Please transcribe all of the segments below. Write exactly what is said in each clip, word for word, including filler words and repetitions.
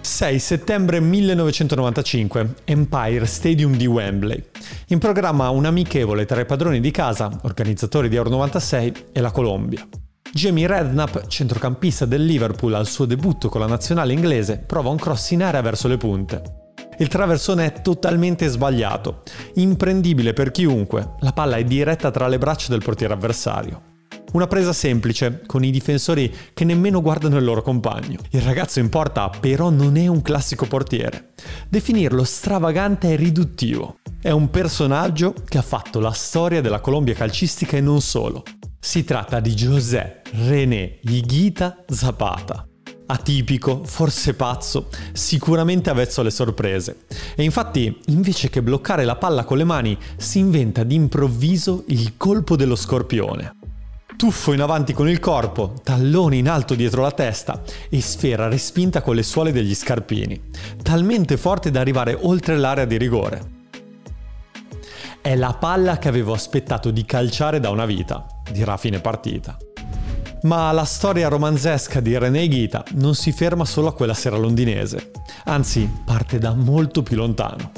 sei settembre millenovecentonovantacinque, Empire Stadium di Wembley. In programma un amichevole tra i padroni di casa, organizzatori di Euro novantasei, e la Colombia. Jamie Redknapp, centrocampista del Liverpool al suo debutto con la nazionale inglese, prova un cross in area verso le punte. Il traversone è totalmente sbagliato, imprendibile per chiunque, la palla è diretta tra le braccia del portiere avversario. Una presa semplice, con i difensori che nemmeno guardano il loro compagno. Il ragazzo in porta però non è un classico portiere. Definirlo stravagante è riduttivo. È un personaggio che ha fatto la storia della Colombia calcistica e non solo. Si tratta di José René Higuita Zapata. Atipico, forse pazzo, sicuramente avvezzo alle sorprese. E infatti, invece che bloccare la palla con le mani, si inventa d'improvviso il colpo dello scorpione. Tuffo in avanti con il corpo, tallone in alto dietro la testa e sfera respinta con le suole degli scarpini, talmente forte da arrivare oltre l'area di rigore. È la palla che avevo aspettato di calciare da una vita, dirà a fine partita. Ma la storia romanzesca di René Higuita non si ferma solo a quella sera londinese, anzi parte da molto più lontano.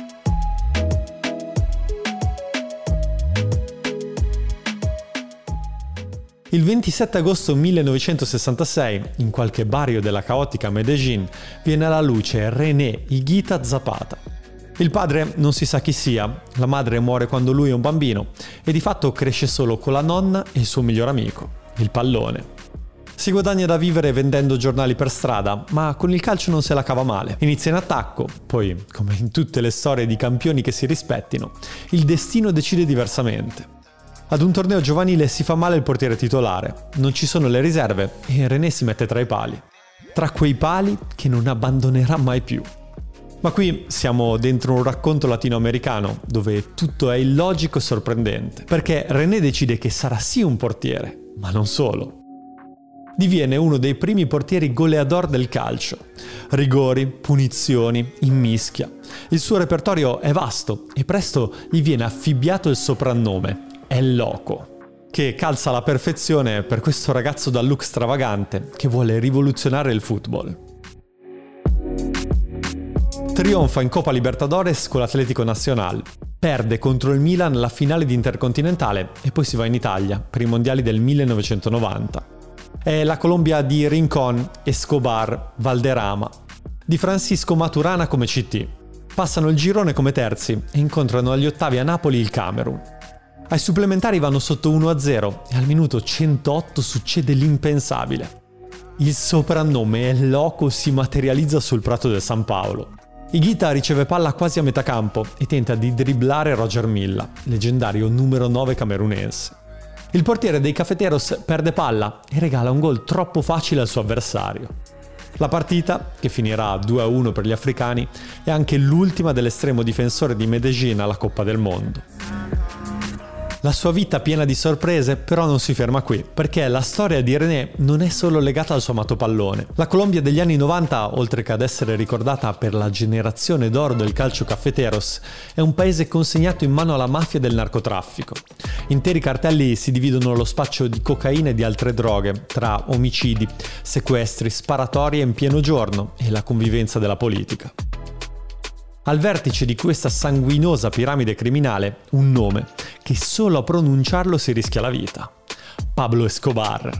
Il ventisette agosto millenovecentosessantasei, in qualche barrio della caotica Medellín, viene alla luce René Higuita Zapata. Il padre non si sa chi sia, la madre muore quando lui è un bambino e di fatto cresce solo con la nonna e il suo miglior amico, il pallone. Si guadagna da vivere vendendo giornali per strada, ma con il calcio non se la cava male. Inizia in attacco, poi, come in tutte le storie di campioni che si rispettino, il destino decide diversamente. Ad un torneo giovanile si fa male il portiere titolare, non ci sono le riserve e René si mette tra i pali. Tra quei pali che non abbandonerà mai più. Ma qui siamo dentro un racconto latinoamericano dove tutto è illogico e sorprendente, perché René decide che sarà sì un portiere, ma non solo. Diviene uno dei primi portieri goleador del calcio. Rigori, punizioni, immischia. Il suo repertorio è vasto e presto gli viene affibbiato il soprannome El Loco, che calza alla perfezione per questo ragazzo dal look stravagante che vuole rivoluzionare il football. Trionfa in Copa Libertadores con l'Atlético Nacional, perde contro il Milan la finale di Intercontinentale e poi si va in Italia per i mondiali del millenovecentonovanta. È la Colombia di Rincón, Escobar, Valderrama, di Francisco Maturana come C T. Passano il girone come terzi e incontrano agli ottavi a Napoli il Camerun. Ai supplementari vanno sotto uno a zero e al minuto centootto succede l'impensabile. Il soprannome El Loco si materializza sul prato del San Paolo. Higuita riceve palla quasi a metà campo e tenta di dribblare Roger Milla, leggendario numero nove camerunense. Il portiere dei Cafeteros perde palla e regala un gol troppo facile al suo avversario. La partita, che finirà due a uno per gli africani, è anche l'ultima dell'estremo difensore di Medellín alla Coppa del Mondo. La sua vita piena di sorprese però non si ferma qui, perché la storia di René non è solo legata al suo amato pallone. La Colombia degli anni novanta, oltre che ad essere ricordata per la generazione d'oro del calcio cafeteros, è un paese consegnato in mano alla mafia del narcotraffico. Interi cartelli si dividono lo spaccio di cocaina e di altre droghe, tra omicidi, sequestri, sparatorie in pieno giorno e la convivenza della politica. Al vertice di questa sanguinosa piramide criminale, un nome che solo a pronunciarlo si rischia la vita: Pablo Escobar.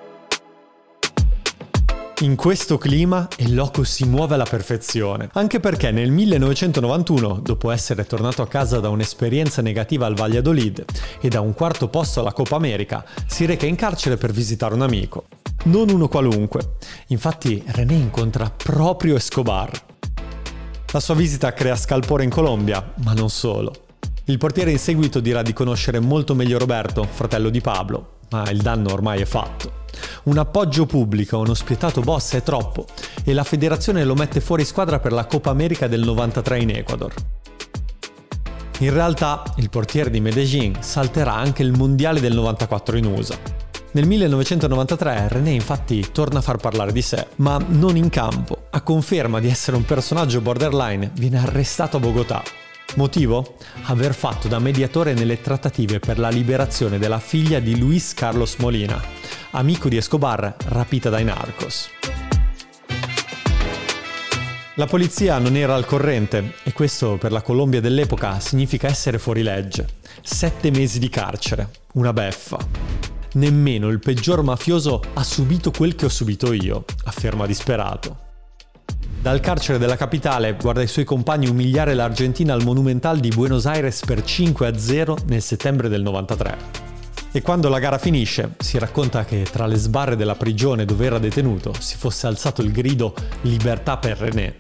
In questo clima El Loco si muove alla perfezione, anche perché nel millenovecentonovantuno, dopo essere tornato a casa da un'esperienza negativa al Valladolid e da un quarto posto alla Coppa America, si reca in carcere per visitare un amico. Non uno qualunque. Infatti René incontra proprio Escobar. La sua visita crea scalpore in Colombia, ma non solo. Il portiere in seguito dirà di conoscere molto meglio Roberto, fratello di Pablo, ma il danno ormai è fatto. Un appoggio pubblico a uno spietato boss è troppo e la federazione lo mette fuori squadra per la Coppa America del novantatré in Ecuador. In realtà, il portiere di Medellín salterà anche il mondiale del novantaquattro in U S A. Nel millenovecentonovantatré René infatti torna a far parlare di sé, ma non in campo. A conferma di essere un personaggio borderline, viene arrestato a Bogotà. Motivo? Aver fatto da mediatore nelle trattative per la liberazione della figlia di Luis Carlos Molina, amico di Escobar rapita dai narcos. La polizia non era al corrente e questo per la Colombia dell'epoca significa essere fuori legge. Sette mesi di carcere, una beffa. Nemmeno il peggior mafioso ha subito quel che ho subito io, afferma disperato. Dal carcere della capitale guarda i suoi compagni umiliare l'Argentina al Monumental di Buenos Aires per cinque a zero nel settembre del novantatré. E quando la gara finisce, si racconta che tra le sbarre della prigione dove era detenuto si fosse alzato il grido «Libertà per René».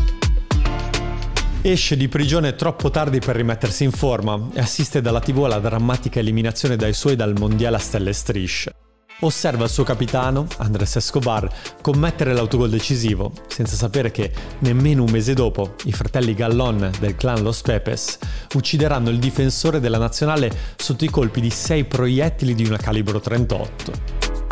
Esce di prigione troppo tardi per rimettersi in forma e assiste dalla tivù alla drammatica eliminazione dai suoi dal mondiale a stelle e strisce. Osserva il suo capitano, Andrés Escobar, commettere l'autogol decisivo, senza sapere che, nemmeno un mese dopo, i fratelli Gallón del clan Los Pepes uccideranno il difensore della nazionale sotto i colpi di sei proiettili di una calibro trentotto.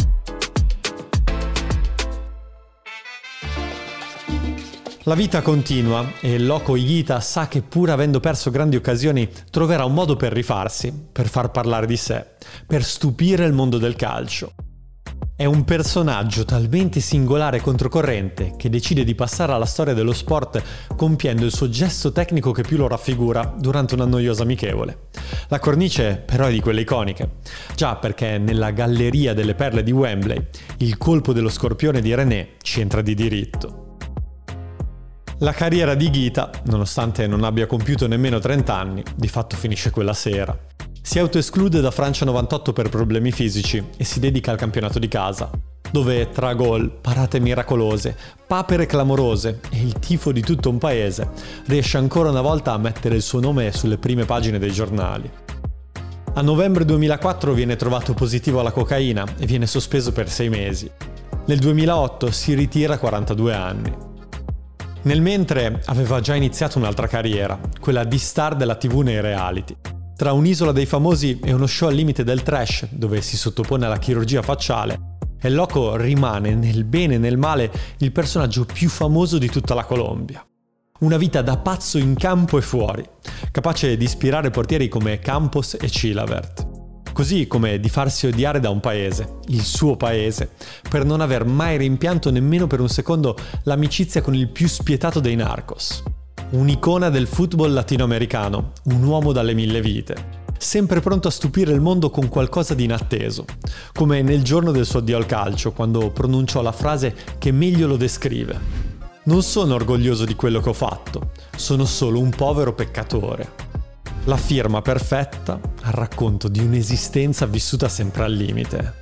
La vita continua e il loco Higuita sa che pur avendo perso grandi occasioni troverà un modo per rifarsi, per far parlare di sé, per stupire il mondo del calcio. È un personaggio talmente singolare e controcorrente che decide di passare alla storia dello sport compiendo il suo gesto tecnico che più lo raffigura durante una noiosa amichevole. La cornice però è di quelle iconiche, già perché nella galleria delle perle di Wembley il colpo dello scorpione di René ci entra di diritto. La carriera di Higuita, nonostante non abbia compiuto nemmeno trenta anni, di fatto finisce quella sera. Si autoesclude da Francia novantotto per problemi fisici e si dedica al campionato di casa, dove tra gol, parate miracolose, papere clamorose e il tifo di tutto un paese, riesce ancora una volta a mettere il suo nome sulle prime pagine dei giornali. A novembre duemilaquattro viene trovato positivo alla cocaina e viene sospeso per sei mesi. Nel duemilaotto si ritira a quarantadue anni. Nel mentre aveva già iniziato un'altra carriera, quella di star della tivù nei reality. Tra un'isola dei famosi e uno show al limite del trash, dove si sottopone alla chirurgia facciale, El Loco rimane, nel bene e nel male, il personaggio più famoso di tutta la Colombia. Una vita da pazzo in campo e fuori, capace di ispirare portieri come Campos e Chilavert. Così come di farsi odiare da un paese, il suo paese, per non aver mai rimpianto nemmeno per un secondo l'amicizia con il più spietato dei narcos. Un'icona del football latinoamericano, un uomo dalle mille vite, sempre pronto a stupire il mondo con qualcosa di inatteso, come nel giorno del suo addio al calcio, quando pronunciò la frase che meglio lo descrive. Non sono orgoglioso di quello che ho fatto, sono solo un povero peccatore. La firma perfetta al racconto di un'esistenza vissuta sempre al limite.